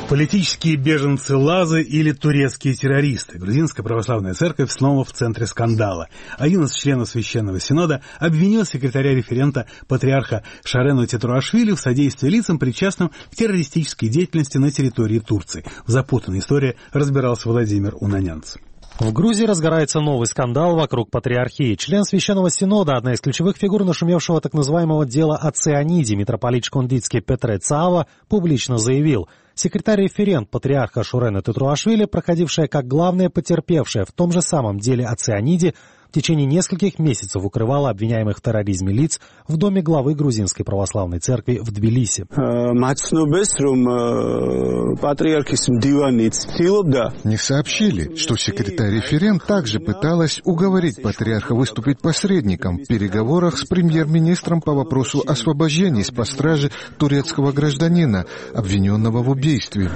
Политические беженцы Лазы или турецкие террористы. Грузинская православная церковь снова в центре скандала. Один из членов Священного Синода обвинил секретаря-референта патриарха Шарену Тетруашвили в содействии лицам, причастным к террористической деятельности на территории Турции. В запутанной истории разбирался Владимир Унанянц. В Грузии разгорается новый скандал вокруг патриархии. Член Священного Синода, одна из ключевых фигур нашумевшего так называемого дела о цианиде, митрополит Шкундицкий Петре Цаава, публично заявил: секретарь-референт патриарха Шурена Тетруашвили, проходившая как главная потерпевшая в том же самом деле о цианиде, в течение нескольких месяцев укрывала обвиняемых в терроризме лиц в доме главы Грузинской православной церкви в Тбилиси. Не сообщили, что секретарь-референт также пыталась уговорить патриарха выступить посредником в переговорах с премьер-министром по вопросу освобождения из-под стражи турецкого гражданина, обвиненного в убийстве.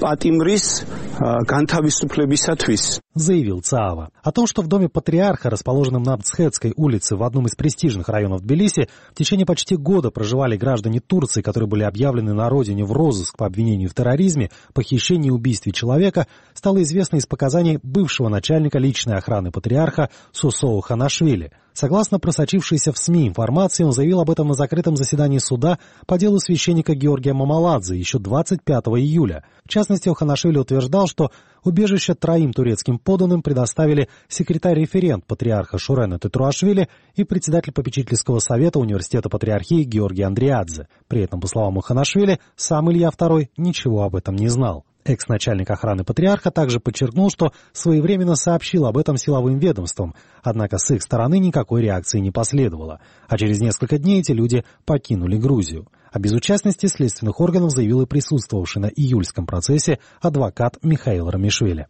Заявил Цаава. О том, что в доме патриарха, расположенном на Бцхетской улице в одном из престижных районов Тбилиси, в течение почти года проживали граждане Турции, которые были объявлены на родине в розыск по обвинению в терроризме, похищении и убийстве человека, стало известно из показаний бывшего начальника личной охраны патриарха Сусоу Ханашвили. Согласно просочившейся в СМИ информации, он заявил об этом на закрытом заседании суда по делу священника Георгия Мамаладзе еще 25 июля. В частности, Ханашвили утверждал, что убежище троим турецким подданным предоставили секретарь-референт патриарха Шурена Тетруашвили и председатель попечительского совета университета патриархии Георгий Андриадзе. При этом, по словам Ханашвили, сам Илья II ничего об этом не знал. Экс-начальник охраны патриарха также подчеркнул, что своевременно сообщил об этом силовым ведомствам, однако с их стороны никакой реакции не последовало, а через несколько дней эти люди покинули Грузию. О безучастности следственных органов заявил и присутствовавший на июльском процессе адвокат Михаил Рамишвили.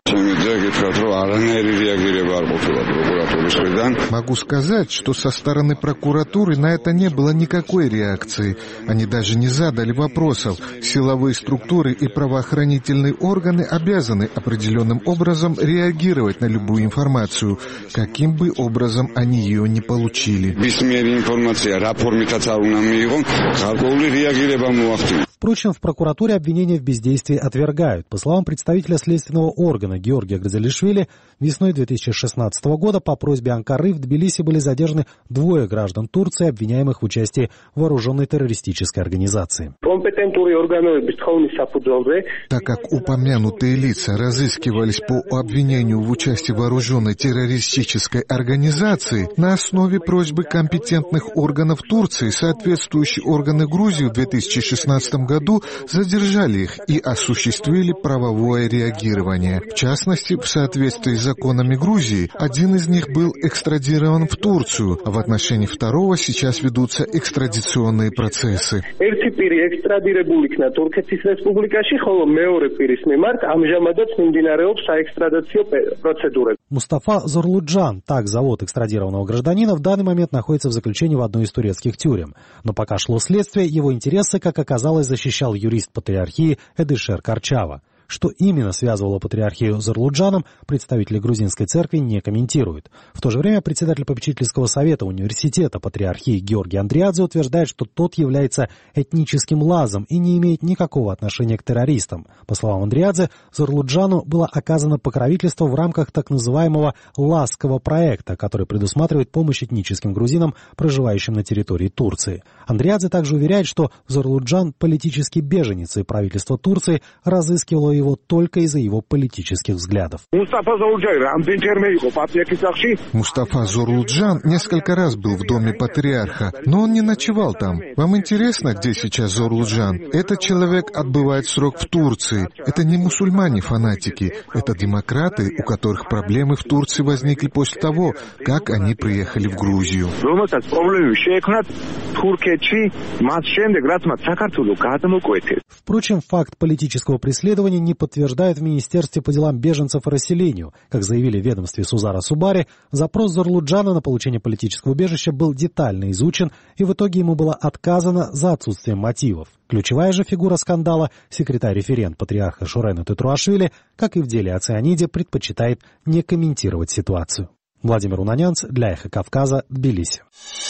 Могу сказать, что со стороны прокуратуры на это не было никакой реакции. Они даже не задали вопросов. Силовые структуры и правоохранительные органы обязаны определенным образом реагировать на любую информацию, каким бы образом они ее не получили. Впрочем, в прокуратуре обвинения в бездействии отвергают. По словам представителя следственного органа Георгия Грзелишвили, весной 2016 года по просьбе Анкары в Тбилиси были задержаны 2 граждан Турции, обвиняемых в участии в вооруженной террористической организации. Так как упомянутые лица разыскивались по обвинению в участии в вооруженной террористической организации, на основе просьбы компетентных органов Турции соответствующие органы Грузии в 2016 году задержали их и осуществили правовое реагирование. В частности, в соответствии с законами Грузии, один из них был экстрадирован в Турцию, а в отношении второго сейчас ведутся экстрадиционные процессы. Мустафа Зорлуджан, так зовут экстрадированного гражданина, в данный момент находится в заключении в одной из турецких тюрем. Но пока шло следствие, его интересы, как оказалось, защищал юрист патриархии Эдишер Карчава. Что именно связывало патриархию с Зорлуджаном, представители грузинской церкви не комментируют. В то же время председатель попечительского совета университета патриархии Георгий Андриадзе утверждает, что тот является этническим лазом и не имеет никакого отношения к террористам. По словам Андриадзе, Зорлуджану было оказано покровительство в рамках так называемого «лазского проекта», который предусматривает помощь этническим грузинам, проживающим на территории Турции. Андриадзе также уверяет, что Зорлуджан – политический беженец, и правительство Турции разыскивало его только из-за его политических взглядов. Мустафа Зорлуджан несколько раз был в доме патриарха, но он не ночевал там. Вам интересно, где сейчас Зорлуджан? Этот человек отбывает срок в Турции. Это не мусульмане-фанатики, это демократы, у которых проблемы в Турции возникли после того, как они приехали в Грузию. Впрочем, факт политического преследования не подтверждают в Министерстве по делам беженцев и расселению. Как заявили в ведомстве Сузара Субари, запрос Зорлуджана на получение политического убежища был детально изучен, и в итоге ему было отказано за отсутствием мотивов. Ключевая же фигура скандала, секретарь-референт патриарха Шурена Тетруашвили, как и в деле о цианиде, предпочитает не комментировать ситуацию. Владимир Унанянц для Эхо Кавказа, Тбилиси.